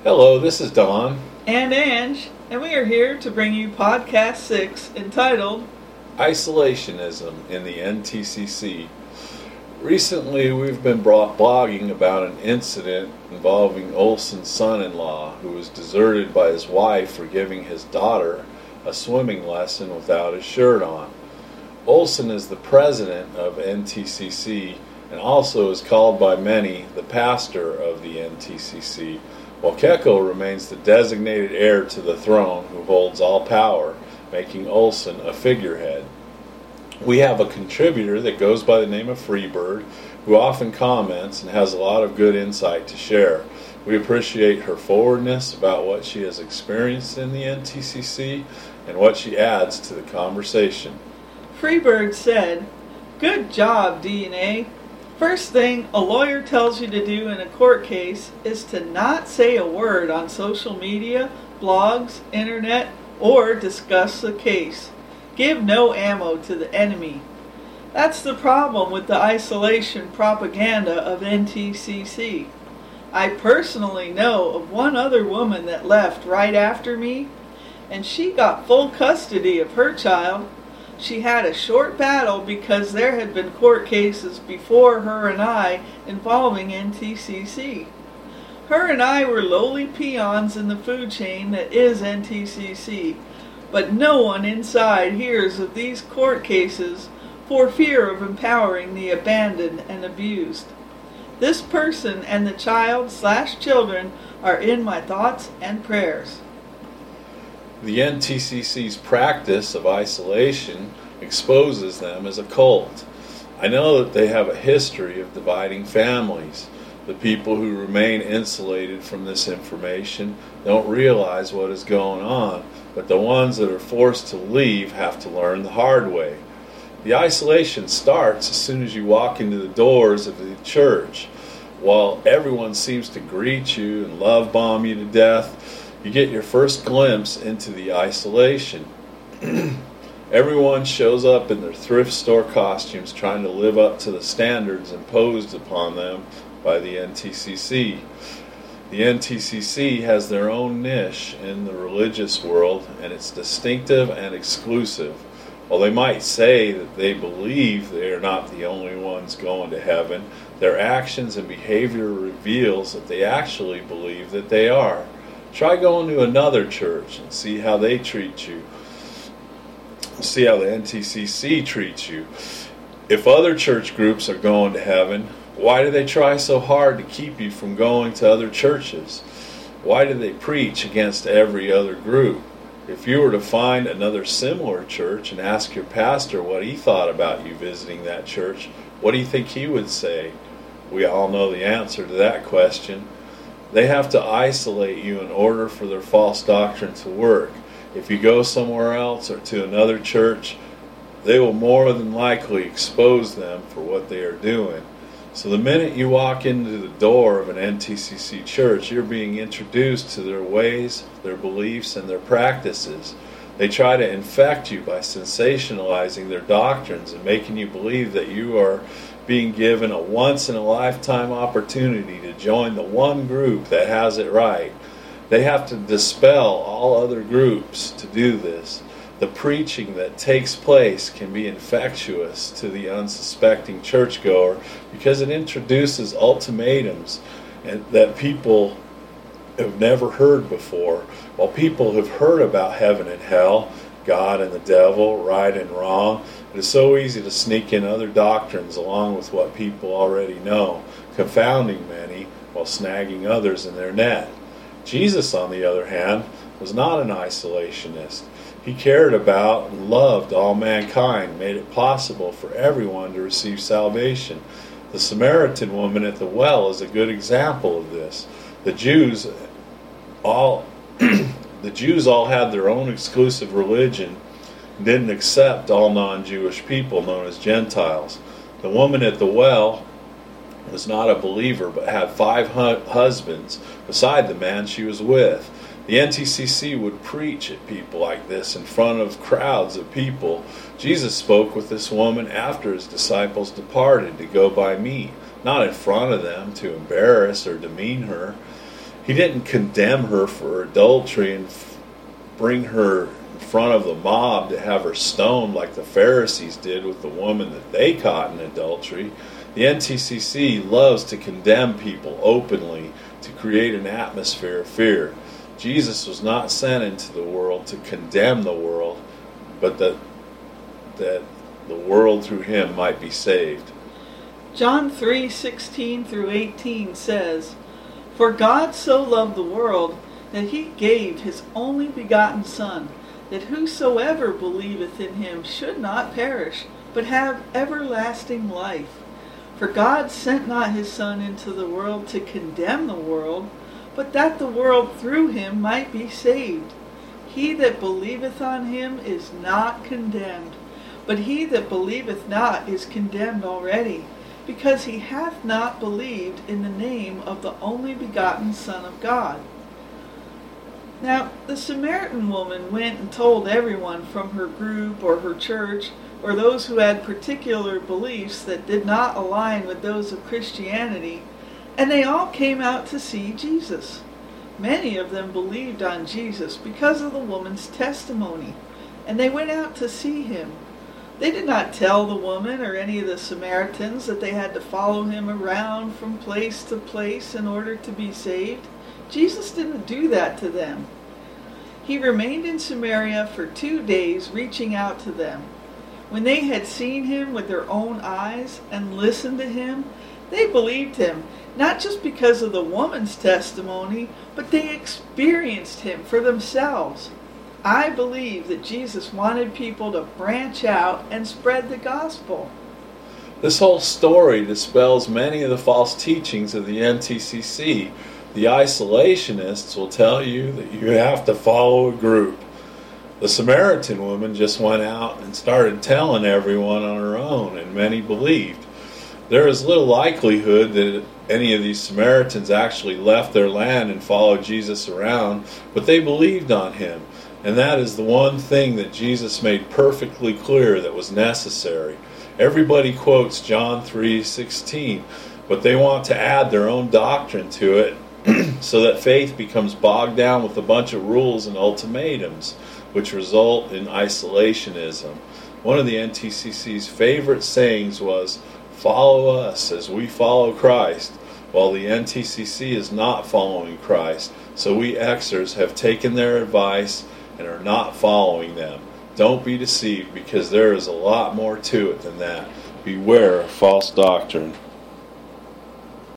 Hello, this is Don. And Ange, and we are here to bring you Podcast 6 entitled Isolationism in the NTCC. Recently, we've been blogging about an incident involving Olson's son-in-law who was deserted by his wife for giving his daughter a swimming lesson without his shirt on. Olson is the president of NTCC and also is called by many the pastor of the NTCC, while Kecko remains the designated heir to the throne who holds all power, making Olson a figurehead. We have a contributor that goes by the name of Freebird, who often comments and has a lot of good insight to share. We appreciate her forwardness about what she has experienced in the NTCC and what she adds to the conversation. Freebird said, "Good job, DNA. First thing a lawyer tells you to do in a court case is to not say a word on social media, blogs, internet, or discuss the case. Give no ammo to the enemy." That's the problem with the isolation propaganda of NTCC. I personally know of one other woman that left right after me, and she got full custody of her child. She had a short battle because there had been court cases before her and I involving NTCC. Her and I were lowly peons in the food chain that is NTCC, but no one inside hears of these court cases for fear of empowering the abandoned and abused. This person and the child/children are in my thoughts and prayers. The NTCC's practice of isolation exposes them as a cult. I know that they have a history of dividing families. The people who remain insulated from this information don't realize what is going on, but the ones that are forced to leave have to learn the hard way. The isolation starts as soon as you walk into the doors of the church. While everyone seems to greet you and love bomb you to death, you get your first glimpse into the isolation. Everyone shows up in their thrift store costumes trying to live up to the standards imposed upon them by the NTCC. The NTCC has their own niche in the religious world, and it's distinctive and exclusive. While they might say that they believe they are not the only ones going to heaven, their actions and behavior reveals that they actually believe that they are. Try going to another church and see how they treat you. See how the NTCC treats you. If other church groups are going to heaven, why do they try so hard to keep you from going to other churches? Why do they preach against every other group? If you were to find another similar church and ask your pastor what he thought about you visiting that church, what do you think he would say? We all know the answer to that question. They have to isolate you in order for their false doctrine to work. If you go somewhere else or to another church, they will more than likely expose them for what they are doing. So the minute you walk into the door of an NTCC church, you're being introduced to their ways, their beliefs, and their practices. They try to infect you by sensationalizing their doctrines and making you believe that you are being given a once-in-a-lifetime opportunity to join the one group that has it right. They have to dispel all other groups to do this. The preaching that takes place can be infectious to the unsuspecting churchgoer because it introduces ultimatums that people have never heard before. While people have heard about heaven and hell, God and the devil, right and wrong, it is so easy to sneak in other doctrines along with what people already know, confounding many while snagging others in their net. Jesus, on the other hand, was not an isolationist. He cared about and loved all mankind, made it possible for everyone to receive salvation. The Samaritan woman at the well is a good example of this. The Jews all had their own exclusive religion and didn't accept all non-Jewish people known as Gentiles. The woman at the well was not a believer but had 5 husbands beside the man she was with. The NTCC would preach at people like this in front of crowds of people. Jesus spoke with this woman after his disciples departed to go buy meat, not in front of them to embarrass or demean her. He didn't condemn her for adultery and bring her in front of the mob to have her stoned like the Pharisees did with the woman that they caught in adultery. The NTCC loves to condemn people openly to create an atmosphere of fear. Jesus was not sent into the world to condemn the world, but that the world through him might be saved. John 3:16 through 18 says, "For God so loved the world that he gave his only begotten Son, that whosoever believeth in him should not perish, but have everlasting life. For God sent not his Son into the world to condemn the world, but that the world through him might be saved. He that believeth on him is not condemned, but he that believeth not is condemned already, because he hath not believed in the name of the only begotten Son of God." Now, the Samaritan woman went and told everyone from her group or her church, or those who had particular beliefs that did not align with those of Christianity, and they all came out to see Jesus. Many of them believed on Jesus because of the woman's testimony, and they went out to see him. They did not tell the woman or any of the Samaritans that they had to follow him around from place to place in order to be saved. Jesus didn't do that to them. He remained in Samaria for 2 days, reaching out to them. When they had seen him with their own eyes and listened to him, they believed him, not just because of the woman's testimony, but they experienced him for themselves. I believe that Jesus wanted people to branch out and spread the gospel. This whole story dispels many of the false teachings of the NTCC. The isolationists will tell you that you have to follow a group. The Samaritan woman just went out and started telling everyone on her own, and many believed. There is little likelihood that any of these Samaritans actually left their land and followed Jesus around, but they believed on him. And that is the one thing that Jesus made perfectly clear that was necessary. Everybody quotes John 3:16, but they want to add their own doctrine to it so that faith becomes bogged down with a bunch of rules and ultimatums, which result in isolationism. One of the NTCC's favorite sayings was, "Follow us as we follow Christ," while the NTCC is not following Christ. So we Xers have taken their advice and are not following them. Don't be deceived, because there is a lot more to it than that. Beware of false doctrine.